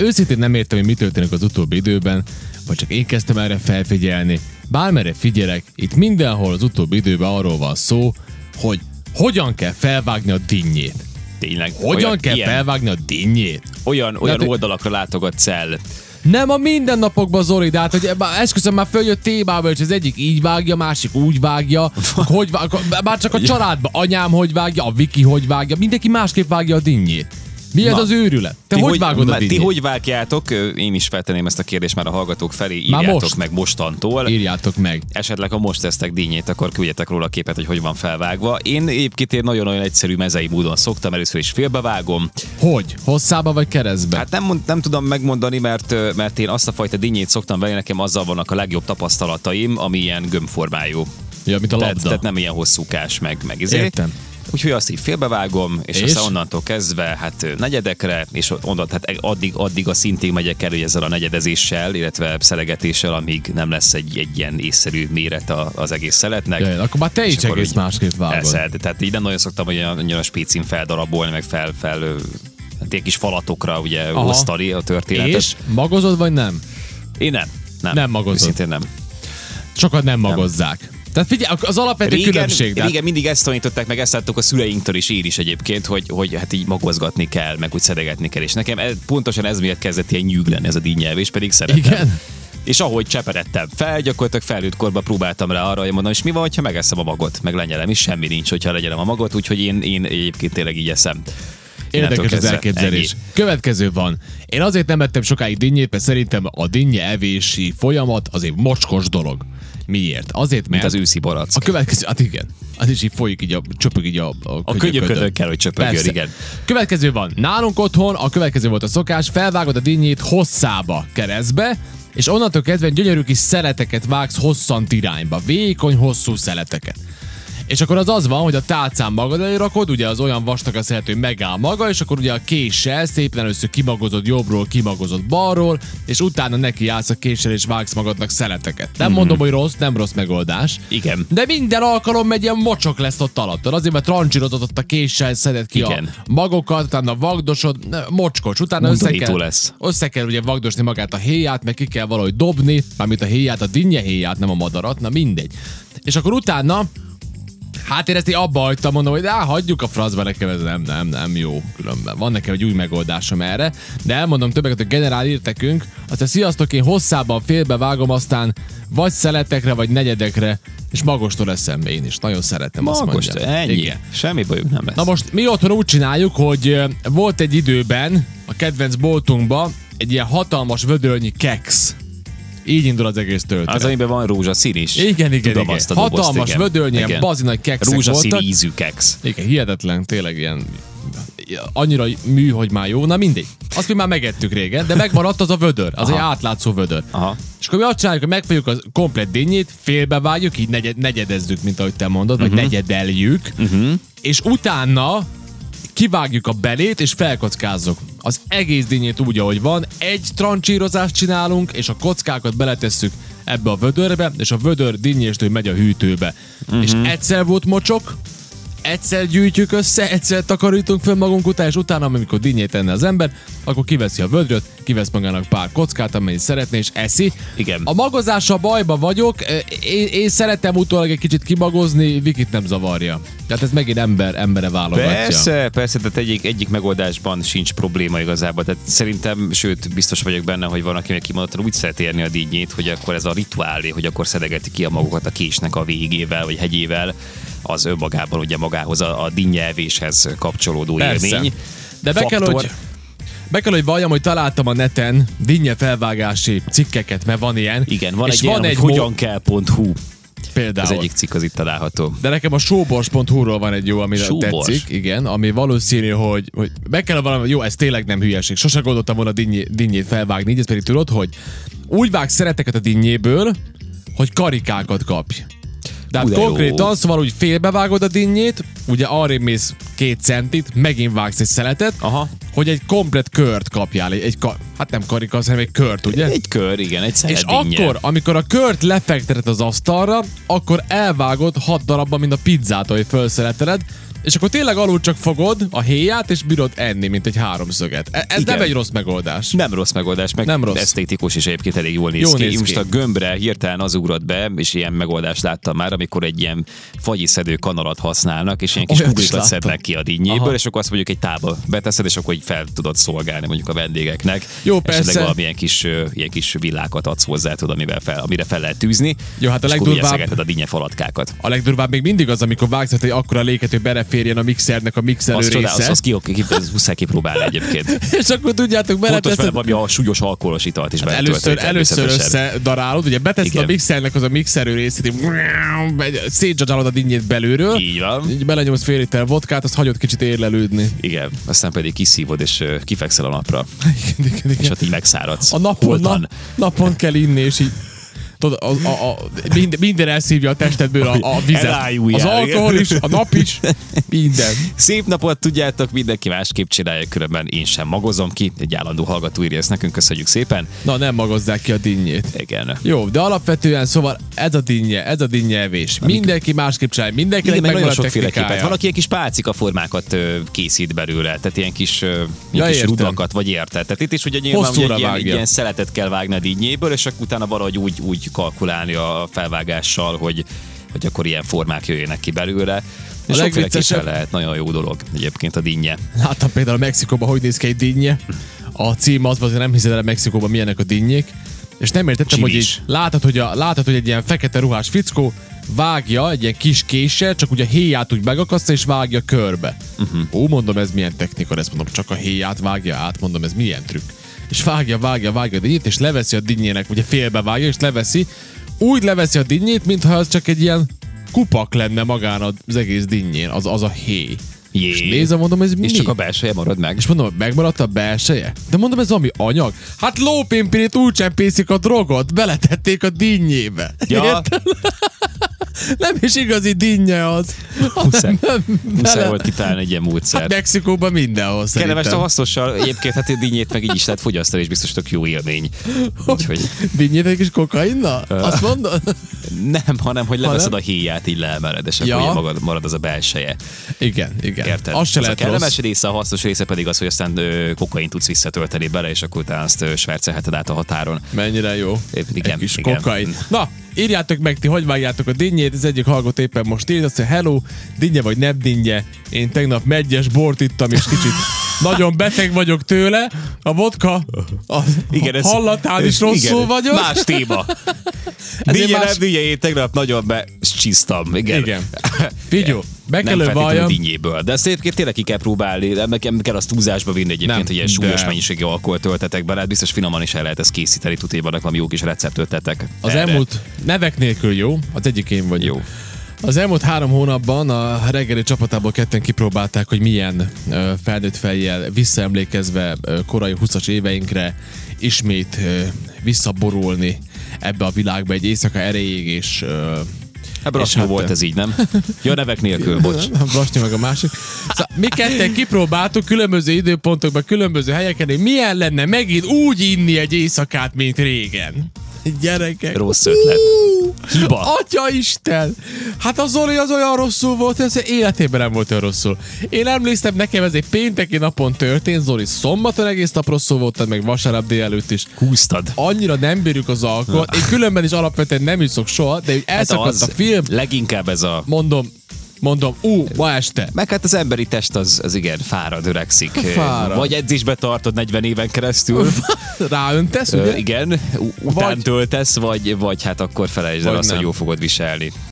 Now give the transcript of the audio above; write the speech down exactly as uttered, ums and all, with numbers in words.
őszintén nem értem, hogy mi történik az utóbbi időben, vagy csak én kezdtem erre felfigyelni. Bármerre figyelek, itt mindenhol az utóbbi időben arról van szó, hogy hogyan kell felvágni a dinnyét. Tényleg. Hogyan olyan, kell ilyen, felvágni a dinnyét? Olyan, olyan hát, oldalakra látogatsz el. Nem a mindennapokban, Zoli, de hát, hogy esküszöm, már följött témába, hogy az egyik így vágja, másik úgy vágja, hogy vágja, bár csak a családban, anyám hogy vágja, a Viki hogy vágja, mindenki másképp vágja a dinnyét. Mi ez Na, az őrület? Te hogy, hogy vágod a dinnyét? Ti hogy vágjátok? Én is feltenném ezt a kérdést már a hallgatók felé. Írjátok most. meg mostantól. Írjátok meg. Esetleg, ha most tesztek dinnyét, akkor küldjetek róla a képet, hogy hogy van felvágva. Én egyébként én nagyon-nagyon egyszerű mezei módon szoktam, először is félbevágom. Hogy? Hosszába vagy keresztbe? Hát nem, mond, nem tudom megmondani, mert, mert én azt a fajta dinnyét szoktam venni, nekem azzal vannak a legjobb tapasztalataim, ami ilyen gömbformájú. Ja, mint a labda. Tehát, tehát nem ilyen hosszúkás, meg, meg izé. Értem. Úgyhogy azt így félbevágom, és, és? aztán onnantól kezdve hát negyedekre, és onnan, hát addig, addig a szintig megyek elő ezzel a negyedezéssel, illetve szelegetéssel, amíg nem lesz egy, egy ilyen észszerű méret a, az egész szeletnek. Jaj, akkor már te is egész másképp vágod. Persze, tehát így nem nagyon szoktam, hogy annyira spécin feldarabolni, meg fel, fel hát egy kis falatokra ugye Aha. osztani a történetet. És magozod vagy nem? Én nem. Nem, nem magozod. Szintén nem. Sokat nem magozzák. Nem. Tehát figyelj, az alapvető régen, különbség. Régen hát... mindig ezt tanították, meg ezt láttuk a szüleinktől is, én is egyébként, hogy, hogy hát így magozgatni kell, meg úgy szedegetni kell. És nekem ez, pontosan ez miatt kezdett ilyen nyűg lenni ez a dinnyelvés, pedig szeretem. Igen. És ahogy cseperedtem fel, gyakorlatilag felnőtt korba próbáltam rá arra, hogy mondom, és mi van, ha megeszem a magot, meg lenyelem, és semmi nincs, hogyha legyelem a magot, úgyhogy én, én egyébként tényleg így eszem. Érdekes az elképzelés. Ennyi. Következő van. Én azért nem ettem sokáig dinnyét, mert szerintem a dinnye evési folyamat azért mocskos dolog. Miért? Azért, mert... Mint az őszi barack. A következő, hát igen. Az is így folyik, így a, csöpög így a, a, a könyöködön kell, hogy csöpögjön, igen. Következő van. Nálunk otthon a következő volt a szokás, felvágod a dinnyét hosszába, keresztbe, és onnantól kezdve gyönyörű kis szeleteket vágsz hosszant irányba. Vékony, hosszú szeleteket. És akkor az az van, hogy a tálcán magad elé rakod, ugye az olyan vastag a szelet, hogy megáll maga, és akkor ugye a késsel szépen először kimagozod jobbról, kimagozod balról, és utána neki állsz a késsel, és vágsz magadnak szeleteket. Nem mm-hmm. mondom, hogy rossz, nem rossz megoldás. Igen. De minden alkalom egy ilyen mocsok lesz ott alattad. Azért, mert trancsírozod ott a késsel, szeded ki igen. a magokat, utána vagdosod, mocskos, utána össze kell, lesz. össze kell ugye vagdosni magát a héját, meg ki kell valahogy dobni, mármint a héját, a dinnye héját, nem a madarat, na mindegy. És akkor utána hát én ezt így abba hagytam, mondom, hogy á, hagyjuk a francba, nekem ez nem, nem, nem jó különben. Van nekem egy új megoldásom erre, de elmondom többeket, hogy generál írtekünk, aztán sziasztok, én hosszában félbevágom, aztán vagy szeletekre, vagy negyedekre, és magostól eszem én is. Nagyon szeretem, azt Magost, mondjam. ennyi. Igen. Semmi bajuk nem lesz. Na most mi otthon úgy csináljuk, hogy volt egy időben a kedvenc boltunkban egy ilyen hatalmas vödörnyi keks. Így indul az egész történet. Az, amiben van rózsaszín is. Igen, igen, Tudom igen. azt a dobozt, Hatalmas igen. vödörnyi, ilyen bazinagy kekszek rózsaszín voltak. ízű keksz. Igen, hihetetlen, tényleg ilyen annyira mű, hogy már jó. Na mindegy. Azt mi már megettük régen, de megmaradt az a vödör. Az aha. egy átlátszó vödör. Aha. És akkor mi azt csináljuk, hogy megfogjuk a komplet dinnyét, félbevágjuk, így negyed, negyedezzük, mint ahogy te mondod, uh-huh. vagy negyedeljük, uh-huh. és utána kivágjuk a belét, és felkockázzuk. Az egész dinnyét úgy, ahogy van. Egy trancsírozást csinálunk, és a kockákat beletesszük ebbe a vödörbe, és a vödör dinnyéstől megy a hűtőbe. Uh-huh. És egyszer volt mocsok, egyszer gyűjtjük össze, egyszer takarítunk föl magunk után, és utána, amikor dinnyét enne az ember, akkor kiveszi a vödröt, kivesz magának pár kockát, amennyit szeretné, és eszi. Igen. A magozással bajba vagyok, én, én szeretem utólag egy kicsit kimagozni, Vikit nem zavarja. Tehát ez megint ember, embere válogatja. Persze, persze, tehát egyik, egyik megoldásban sincs probléma igazából. Tehát szerintem, sőt, biztos vagyok benne, hogy van, aki kimondottan úgy szeret érni a dinnyét, hogy akkor ez a rituálé, hogy akkor szedegeti ki a magokat a késnek a végével, vagy hegyével, az önmagában ugye magához a, a dinnyelvéshez kapcsolódó persze. élmény. De be kell, hogy, be kell, hogy valljam, hogy találtam a neten dinnye felvágási cikkeket, mert van ilyen. Igen, van és egy van ilyen, egy hogy hogyan kell pont hu. Például. Ez egyik cikk az itt található. De nekem a showbors pont hu-ról van egy jó, ami Showbors. tetszik, igen, ami valószínű, hogy, hogy be kell valami, jó, ez tényleg nem hülyeség. Sose gondoltam volna dinnyé, dinnyét felvágni, így ezt pedig tudod, hogy úgy vág szereteket a dinnyéből, hogy karikákat kapj. De hát konkrétan, szóval úgy félbevágod a dinnyét, ugye arrébb mész két centit, megint vágsz egy szeletet, aha. hogy egy komplet kört kapjál, egy, egy ka- hát nem karika, hanem egy kört, ugye? Egy kör, igen, egy szelet és dinnye. akkor, amikor a kört lefekteted az asztalra, akkor elvágod hat darabban, mint a pizzát, ahogy felszeleteled, És akkor tényleg alul csak fogod a héját, és bírod enni, mint egy háromszöget. Ez Igen. nem egy rossz megoldás. Nem rossz megoldás, meg nem rossz. esztétikus is egyébként elég jól néz Jó ki. néz Most ki. a gömbre hirtelen az ugrott be, és ilyen megoldást láttam már, amikor egy ilyen fagyiszedő kanalat használnak, és ilyen kis Olyat is kuglikat láttam. szednek ki a dinnyéből, Aha. és akkor azt mondjuk egy tálba beteszed, és akkor így fel tudod szolgálni mondjuk a vendégeknek. Jó, Esetleg persze. valamilyen kis, ö, ilyen kis villákat adsz hozzá, tudod, amivel fel, amire fel lehet tűzni. Jó, hát a és akkor legdurvább- ugye a dinnye falatkákat. A legdurvább még mindig az, amikor vágsz, hogy akkora léket, hogy beleférjen a mixernek a mixelő Azt csodál, része. azt, azt ki, ki, azt muszáj kipróbálni egyébként. És akkor tudjátok, Fontos beleteszed. vele valami a súlyos alkoholos italt is Hát beletölteni először, először természetesen. összedarálod, ugye beteszed Igen. a mixernek az a mixerő részét, így szétdzsadzsálod a dinnyét belülről, Így van. így belenyomsz fél liter vodkát, azt hagyod kicsit érlelődni. Igen, aztán pedig kiszívod, és ö, kifekszel a napra, Igen, igen, és igen. ott így megszáradsz. A napon, Holtan. nap, napon kell inni, és így tudod, a, a, a, minden, minden elszívja a testedből a, a vizet. Elájuljál, Az alkohol is, a nap is, minden. Szép napot, tudjátok, mindenki másképp csinálja, különben én sem magozom ki. Egy állandó hallgató írja ezt nekünk, köszönjük szépen. Na, nem magozzák ki a dinnyét. Igen. Jó, de alapvetően szóval ez a dinnye, ez a dinnyevés. Mindenki másképp csinálja, mindenkinek Igen, meg megvan nagyon a sokféleképpen. technikája. Valaki ilyen kis pálcika formákat ö, készít belőle, tehát ilyen kis, ö, Ja, ilyen kis értem. rudakat, vagy érted. Tehát itt is ugye nyilván ugye Hosszúra egy ilyen, egy vágja. ilyen szeletet kell vágni a dinnyéből, és akkor utána valahogy úgy, úgy kalkulálni a felvágással, hogy, hogy akkor ilyen formák jöjjenek ki belőle. És sokféleképpen legviccesebb- lehet, nagyon jó dolog egyébként a dinnye. Láttam például Mexikóban, hogy néz ki egy dinnye. A cím az volt, hogy nem hiszed el Mexikóban milyenek a dinnyék. És nem értettem, hogy Csilis. így látod, hogy, a, látod, hogy egy ilyen fekete ruhás fickó vágja egy ilyen kis késsel, csak ugye a héját úgy megakasztja és vágja körbe. Uh-huh. Ó, mondom, ez milyen technika, ezt mondom, csak a héját vágja át, mondom, ez milyen trükk. És vágja, vágja, vágja a dinnyét, és leveszi a dinnyének, ugye félbe vágja, és leveszi, úgy leveszi a dinnyét, mintha az csak egy ilyen kupak lenne magán az egész dinnyén, az, az a héj. Jé. És nézem, mondom, ez mi? És csak a belseje marad meg. És mondom, hogy megmaradt a belseje? De mondom, ez valami anyag? Hát lópénpirit úgy csempészik a drogot, beletették a dinnyébe. Ja. Érted? Nem is igazi dinnye az. Muszáj, Nem, muszáj bele- volt kitalálni egy ilyen módszert. Hát Mexikóban mindenhol Kellemes a szerintem. hasznossal, egyébként hát a dinnyét meg így is lehet fogyasztani, és biztos tök jó élmény. Úgyhogy Dinnyét egy kis kokainnal? Azt mondod? nem, hanem hogy leveszed Hanem? a héját, így leemeled, és Ja. akkor így magad, marad az a belseje. Igen, igen. Érted? Az se az a lehet kellemes rossz. része, a hasznos része pedig az, hogy aztán ö, kokain tudsz visszatölteni bele, és akkor utána azt ö, svercelheted át a határon. Mennyire jó. Igen, Egy kis igen. kokain. Na, írjátok meg, ti hogy vágjátok a dinnyét, az egyik hallgató éppen most írt, azt mondja, hello, dinnye vagy nem dinnye, én tegnap megyes bort ittam, és kicsit nagyon beteg vagyok tőle, a vodka, a Igen, ez- hallatán is ez- rosszul igen, vagyok. Más téma. Ezért Dinnye más- nem dinnye, én tegnap nagyon be csíztam. Igen. Igen. Figyó, be kell Nem ő feltétlenül valljam. dinnyéből. De ezt egyébként tényleg ki kell próbálni, nem kell, kell azt túlzásba vinni egyébként, Nem, hogy ilyen súlyos de- mennyiségű alkoholt töltetek bele, hát biztos finoman is el lehet ezt készíteni, tudja, hogy vannak valami jó kis receptötletek. Az erre. elmúlt nevek nélkül jó, az egyik én vagyok. Jó. Az elmúlt három hónapban a reggeli csapatából ketten kipróbálták, hogy milyen ö, felnőtt fejjel visszaemlékezve ö, korai huszas éveinkre ismét ö, visszaborulni ebbe a világba egy éjszaka erejéig, és ö, Hát Brasnyó hát, volt ez így, nem? Ja, nevek nélkül, bocs. A Brasnyó meg a másik. Szóval mi ketten kipróbáltuk különböző időpontokban, különböző helyeken, hogy milyen lenne megint úgy inni egy éjszakát, mint régen. Gyerekek. Rossz ötlet. Hiba. Atya Isten! Hát a Zoli az olyan rosszul volt, hogy az életében nem volt olyan rosszul. Én emlékszem, nekem ez egy pénteki napon történt, Zoli szombaton egész nap rosszul voltad, meg vasárnap délelőtt is. Húztad. Annyira nem bírjuk az alkoholt. Én különben is alapvetően nem iszok soha, de úgy elszakadt az a film, Leginkább ez a... mondom, mondom, ú, ma este. Meg hát az emberi test az, az igen, fárad, öregszik. Fárad. Vagy edzésbe tartod negyven éven keresztül. Ráöntesz, Ö, ugye? igen, u- után Vagy- töltesz, vagy, vagy hát akkor felejtsd el Vagy azt, hogy nem. jól fogod viselni.